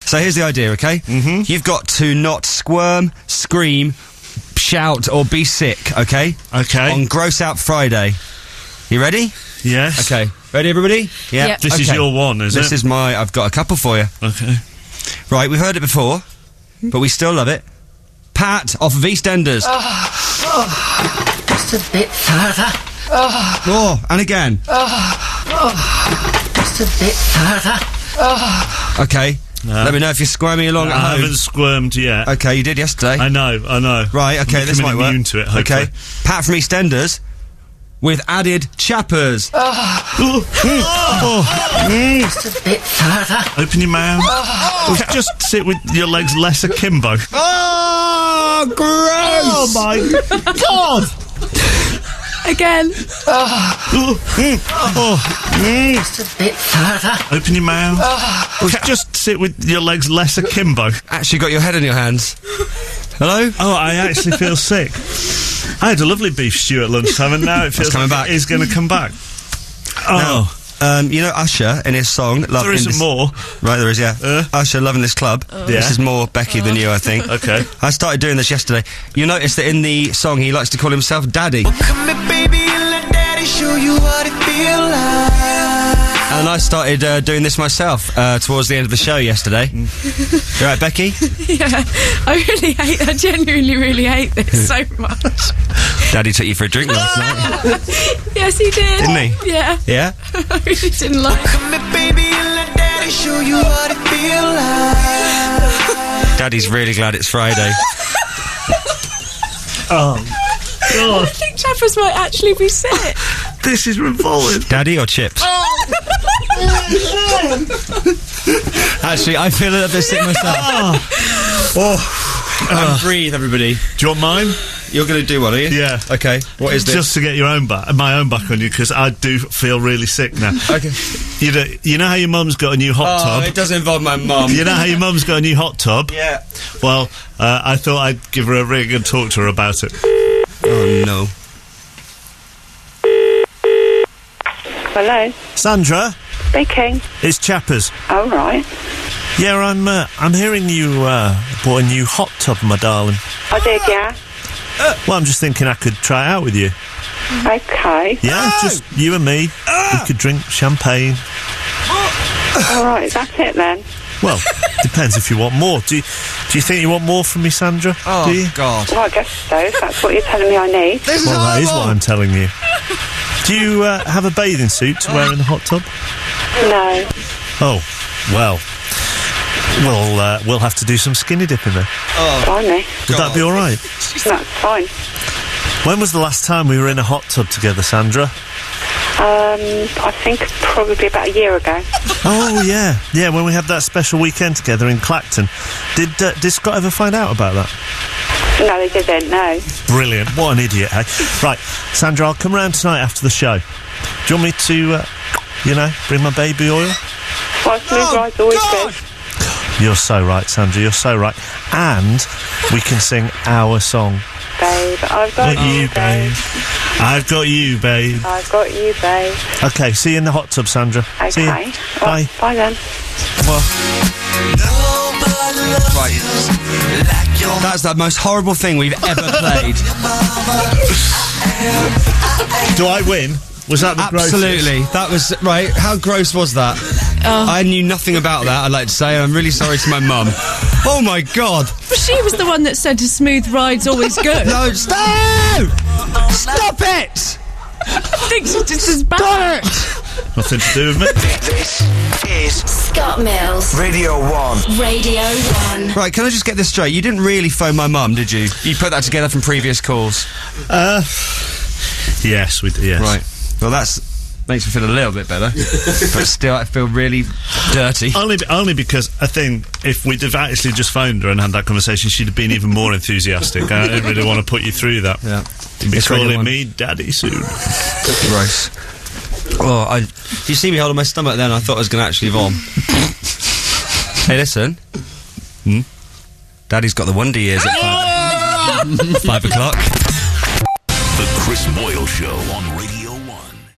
So here's the idea, okay? Mm-hmm. You've got to not squirm, scream, shout, or be sick, okay? Okay. On Gross Out Friday. You ready? Yes. Okay. Ready, everybody? Yeah. Yep. This is your one, is it? This is my... I've got a couple for you. Okay. Right, we've heard it before, but we still love it. Pat off of EastEnders. Just a bit further. Oh, and again. Just a bit further. Okay. Let me know if you're squirming along at I home. haven't squirmed yet. Okay, you did yesterday. I know. Right, okay, I'm this might becoming work. immune to it, hopefully. Okay. Pat from EastEnders with added chappers. Just a bit further. Open your mouth. Just sit with your legs less akimbo. Oh, gross! Oh my God! Again. Just a bit further. Open your mouth. Just sit with your legs less akimbo. Actually got your head in your hands. Hello? Oh, I actually feel sick. I had a lovely beef stew at lunchtime, and now it feels coming like back. it is going to come back. Oh, You know Usher in his song... Love there in isn't this... more. Right, there is, yeah. Usher, Loving This Club. Yeah. This is more Becky than you, I think. Okay. I started doing this yesterday. You notice that in the song he likes to call himself Daddy. Come here, baby, and let Daddy show you what it feel like. And I started doing this myself towards the end of the show yesterday. You right, Becky? Yeah. I genuinely really hate this so much. Daddy took you for a drink last night. Yes, he did. Didn't he? Yeah. Yeah? I really didn't like it. Come here, baby, and let Daddy show you what it feel like. Daddy's really glad it's Friday. Oh, I God. think Chappers might actually be sick. This is revolting. Daddy or chips? Actually, I feel a little bit sick myself. And breathe, everybody. Do you want mine? You're going to do one, are you? Yeah. Okay. What is this? Just to get my own back on you, because I do feel really sick now. Okay. You know how your mum's got a new hot tub? it doesn't involve my mum. You know how your mum's got a new hot tub? Yeah. Well, I thought I'd give her a ring and talk to her about it. Oh, no. Hello, Sandra, speaking. it's Chappers. All right. Yeah, I'm hearing you bought a new hot tub, my darling. I did, yeah. Well, I'm just thinking I could try it out with you. Okay. Yeah, just you and me. We could drink champagne. All right, that's it then. Well, depends if you want more. Do you think you want more from me, Sandra? Oh, Do you? God. Well, I guess so, if that's what you're telling me I need. This Well, that is what I'm telling you. Do you have a bathing suit to wear in the hot tub? No. Oh, well. We'll have to do some skinny dipping then. Blimey. Would that be all right? That's fine. When was the last time we were in a hot tub together, Sandra? I think probably about a year ago. Oh, yeah. Yeah, when we had that special weekend together in Clacton. Did Scott ever find out about that? No, they didn't, no. Brilliant. What an idiot, hey? Right, Sandra, I'll come round tonight after the show. Do you want me to, bring my baby oil? Well, smooth ride's always good. You're so right, Sandra, you're so right. And we can sing our song. Babe, I've got you, babe. I've got you, babe. I've got you, babe. Okay, see you in the hot tub, Sandra. Okay. See you. Well, Bye. bye then. Well, Right. That's the most horrible thing we've ever played. do I win? Was that the grossest? Absolutely. That was... Right, how gross was that? I knew nothing about that, I'd like to say, and I'm really sorry to my mum. Oh, my God. But she was the one that said a smooth ride's always good. No, stop! Stop it! I think she's just as bad. Nothing to do with me. This is Scott Mills. Radio 1. Radio 1. Right, can I just get this straight? You didn't really phone my mum, did you? You put that together from previous calls. Yes, we did, yes. Right. Well, makes me feel a little bit better. But still, I feel really dirty. Only because I think if we'd have actually just phoned her and had that conversation, she'd have been even more enthusiastic. I didn't really want to put you through that. Yeah. You'd be It's Radio calling 1. me daddy soon. Gross. Oh, you see me holding my stomach then, I thought I was going to actually vom. Hey, listen. Daddy's got the wonder years at 5 o'clock. The Chris Moyle Show on Radio